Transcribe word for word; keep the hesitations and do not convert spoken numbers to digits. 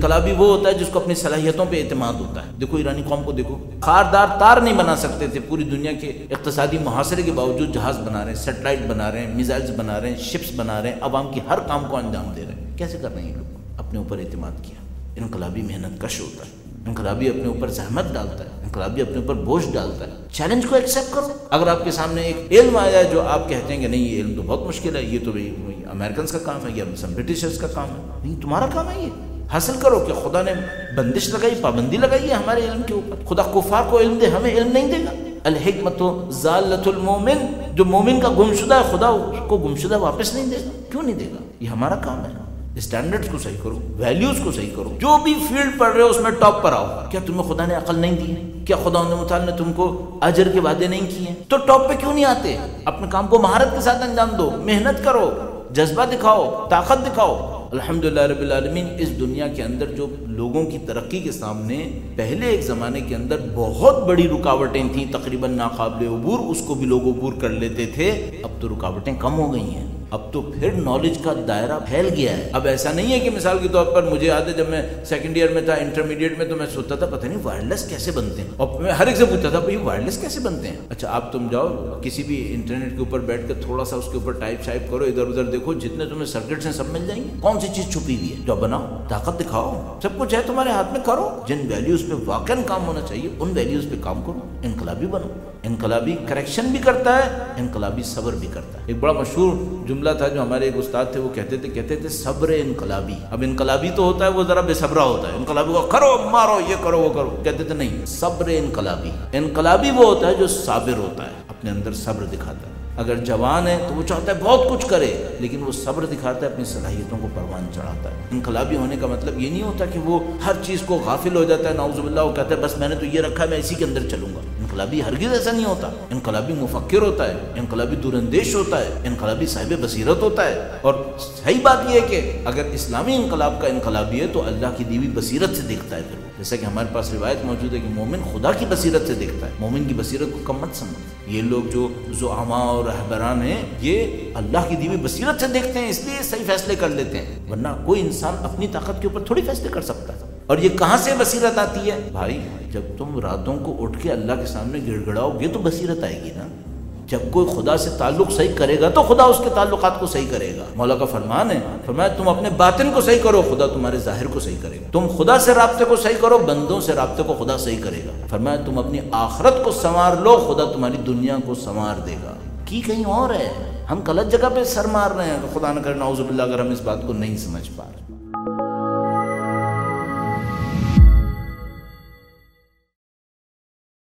انقلابی وہ ہوتا ہے جس کو اپنی صلاحیتوں پہ اعتماد ہوتا ہے. دیکھو ایرانی قوم کو دیکھو، خاردار تار نہیں بنا سکتے تھے، پوری دنیا کے اقتصادی محاصرے کے باوجود جہاز بنا رہے ہیں، سیٹلائٹ بنا رہے ہیں، میزائلز بنا رہے ہیں، شپس بنا رہے ہیں، عوام کی ہر کام کو انجام دے رہے ہیں. کیسے کر رہے ہیں یہ لوگ؟ اپنے اوپر اعتماد کیا. انقلابی محنت کش ہوتا ہے، انقلابی اپنے اوپر زحمت ڈالتا ہے، انقلابی اپنے اوپر بوجھ ڈالتا ہے. چیلنج کو ایکسیپٹ کرو. اگر آپ کے سامنے ایک علم آیا ہے جو آپ کہتے ہیں کہ نہیں یہ علم تو بہت مشکل ہے، یہ تو امریکنس کا کام ہے یا برٹشرز کا کام ہے، نہیں تمہارا کام ہے، یہ حاصل کرو. کہ خدا نے بندش لگائی، پابندی لگائی ہے ہمارے علم کے اوپر. خدا کفار کو علم دے، ہمیں علم نہیں دے گا. الحکمت ضالۃ المومن، جو مومن کا گمشدہ ہے خدا اس کو گمشدہ واپس نہیں دے گا. کیوں نہیں دے گا؟ یہ ہمارا کام ہے. اسٹینڈرڈز کو صحیح کرو، ویلیوز کو صحیح کرو. جو بھی فیلڈ پڑھ رہے ہو اس میں ٹاپ پر آؤ. کیا تمہیں خدا نے عقل نہیں دی ہے؟ کیا خدا متعال نے تم کو اجر کے وعدے نہیں کیے ہیں؟ تو ٹاپ پہ کیوں نہیں آتے؟ اپنے کام کو مہارت کے ساتھ انجام دو، محنت کرو، جذبہ دکھاؤ، طاقت دکھاؤ. الحمدللہ رب العالمین. اس دنیا کے اندر جو لوگوں کی ترقی کے سامنے پہلے ایک زمانے کے اندر بہت بڑی رکاوٹیں تھیں، تقریباً ناقابل عبور، اس کو بھی لوگ عبور کر لیتے تھے. اب تو رکاوٹیں کم ہو گئی ہیں، اب تو پھر نالج کا دائرہ پھیل گیا ہے. اب ایسا نہیں ہے کہ مثال کے طور پر مجھے یاد ہے جب میں سیکنڈ ایئر میں تھا، انٹرمیڈیٹ میں، تو میں سوچتا تھا پتہ نہیں وائرلیس کیسے بنتے ہیں، اور میں ہر ایک سے پوچھتا تھا بھائی وائرلیس کیسے بنتے ہیں. اچھا آپ تم جاؤ کسی بھی انٹرنیٹ کے اوپر بیٹھ کے تھوڑا سا اس کے اوپر ٹائپ شائپ کرو، ادھر ادھر دیکھو، جتنے تمہیں سرکٹس ہیں سب مل جائیں گے. کون سی چیز چھپی ہوئی ہے؟ جو بناؤ، طاقت دکھاؤ، سب کچھ ہے تمہارے ہاتھ میں، کرو. جن ویلیوز پہ واقعاً کام ہونا چاہیے ان ویلیوز پہ کام کرو. انقلابی بنو. انقلابی کریکشن بھی کرتا ہے، انقلابی صبر بھی کرتا ہے. ایک بڑا مشہور جملہ تھا جو ہمارے ایک استاد تھے، وہ کہتے تھے کہتے تھے صبر انقلابی. اب انقلابی تو ہوتا ہے وہ ذرا بے صبرا ہوتا ہے، انقلابی کو کرو مارو یہ کرو وہ کرو. کہتے تھے نہیں، صبر انقلابی. انقلابی وہ ہوتا ہے جو صابر ہوتا ہے، اپنے اندر صبر دکھاتا ہے. اگر جوان ہے تو وہ چاہتا ہے بہت کچھ کرے، لیکن وہ صبر دکھاتا ہے، اپنی صلاحیتوں کو پروان چڑھاتا ہے. انقلابی ہونے کا مطلب یہ نہیں ہوتا کہ وہ ہر چیز کو غافل ہو جاتا ہے، نعوذ باللہ، وہ کہتا ہے بس میں نے تو یہ رکھا ہے میں اسی کے اندر چلوں گا. انقلابی ہرگز ایسا نہیں ہوتا. انقلابی مفکر ہوتا ہے، انقلابی دور اندیش ہوتا ہے، انقلابی صاحب بصیرت ہوتا ہے. اور صحیح بات یہ ہے کہ اگر اسلامی انقلاب کا انقلابی ہے تو اللہ کی دی ہوئی بصیرت سے دیکھتا ہے. پھر جیسا کہ ہمارے پاس روایت موجود ہے کہ مومن خدا کی بصیرت سے دیکھتا ہے. مومن کی بصیرت کو کم مت سمجھ. یہ لوگ جو زعما اور رہبران ہیں یہ اللہ کی دی ہوئی بصیرت سے دیکھتے ہیں، اس لیے صحیح فیصلے کر لیتے ہیں، ورنہ کوئی انسان اپنی طاقت کے اوپر تھوڑی فیصلے کر سکتا ہے. اور یہ کہاں سے بصیرت آتی ہے بھائی؟ جب تم راتوں کو اٹھ کے اللہ کے سامنے گڑ گڑاؤ گے تو بصیرت آئے گی نا. جب کوئی خدا سے تعلق صحیح کرے گا تو خدا اس کے تعلقات کو صحیح کرے گا. مولا کا فرمان ہے، فرمایا تم اپنے باطن کو صحیح کرو، خدا تمہارے ظاہر کو صحیح کرے گا. تم خدا سے رابطے کو صحیح کرو، بندوں سے رابطے کو خدا صحیح کرے گا. فرمایا تم اپنی آخرت کو سنوار لو، خدا تمہاری دنیا کو سنوار دے گا. کی کہیں اور ہے، ہم غلط جگہ پہ سر مار رہے ہیں. تو خدا نہ کرے نعوذ باللہ اگر ہم اس بات کو نہیں سمجھ پا رہے.